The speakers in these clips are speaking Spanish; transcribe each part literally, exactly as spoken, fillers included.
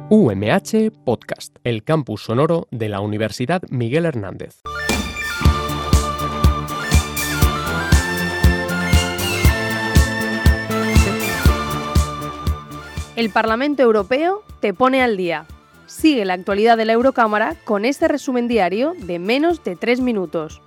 U M H Podcast, el campus sonoro de la Universidad Miguel Hernández. El Parlamento Europeo te pone al día. Sigue la actualidad de la Eurocámara con este resumen diario de menos de tres minutos.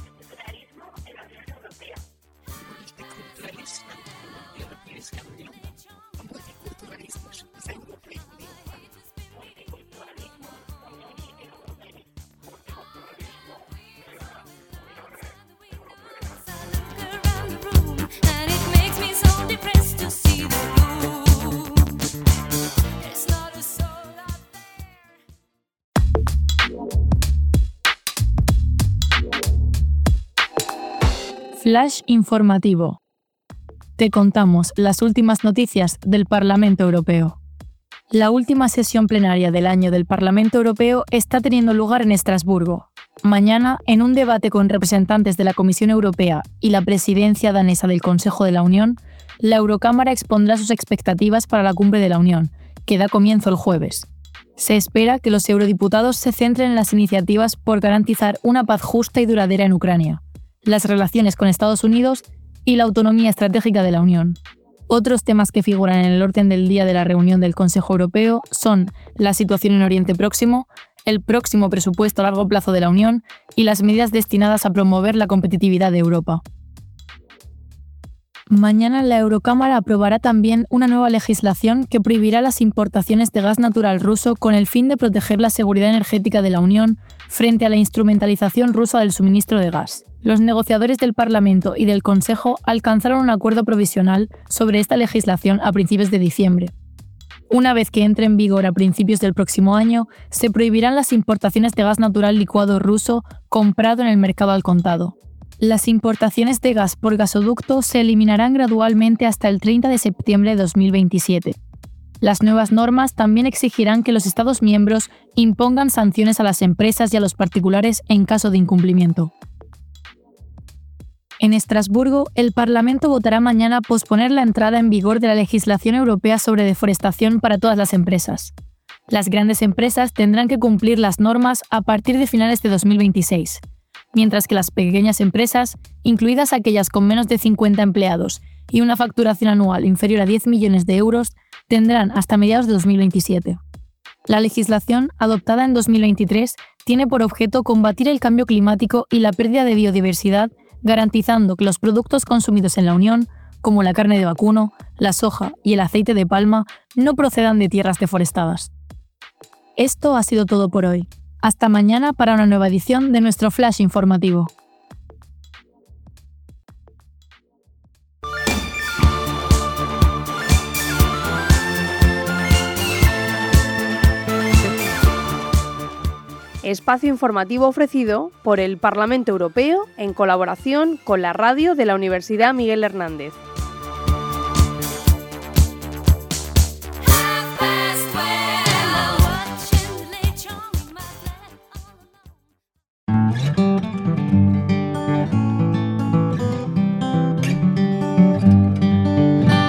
Flash informativo. Te contamos las últimas noticias del Parlamento Europeo. La última sesión plenaria del año del Parlamento Europeo está teniendo lugar en Estrasburgo. Mañana, en un debate con representantes de la Comisión Europea y la presidencia danesa del Consejo de la Unión, la Eurocámara expondrá sus expectativas para la Cumbre de la Unión, que da comienzo el jueves. Se espera que los eurodiputados se centren en las iniciativas por garantizar una paz justa y duradera en Ucrania, las relaciones con Estados Unidos y la autonomía estratégica de la Unión. Otros temas que figuran en el orden del día de la reunión del Consejo Europeo son la situación en Oriente Próximo, el próximo presupuesto a largo plazo de la Unión y las medidas destinadas a promover la competitividad de Europa. Mañana la Eurocámara aprobará también una nueva legislación que prohibirá las importaciones de gas natural ruso con el fin de proteger la seguridad energética de la Unión frente a la instrumentalización rusa del suministro de gas. Los negociadores del Parlamento y del Consejo alcanzaron un acuerdo provisional sobre esta legislación a principios de diciembre. Una vez que entre en vigor a principios del próximo año, se prohibirán las importaciones de gas natural licuado ruso comprado en el mercado al contado. Las importaciones de gas por gasoducto se eliminarán gradualmente hasta el treinta de septiembre de dos mil veintisiete. Las nuevas normas también exigirán que los Estados miembros impongan sanciones a las empresas y a los particulares en caso de incumplimiento. En Estrasburgo, el Parlamento votará mañana posponer la entrada en vigor de la legislación europea sobre deforestación para todas las empresas. Las grandes empresas tendrán que cumplir las normas a partir de finales de dos mil veintiséis, mientras que las pequeñas empresas, incluidas aquellas con menos de cincuenta empleados y una facturación anual inferior a diez millones de euros, tendrán hasta mediados de dos mil veintisiete. La legislación, adoptada en dos mil veintitrés, tiene por objeto combatir el cambio climático y la pérdida de biodiversidad, garantizando que los productos consumidos en la Unión, como la carne de vacuno, la soja y el aceite de palma, no procedan de tierras deforestadas. Esto ha sido todo por hoy. Hasta mañana para una nueva edición de nuestro Flash informativo. Espacio informativo ofrecido por el Parlamento Europeo en colaboración con la radio de la Universidad Miguel Hernández.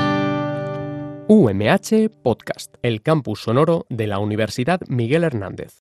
U M H Podcast, el campus sonoro de la Universidad Miguel Hernández.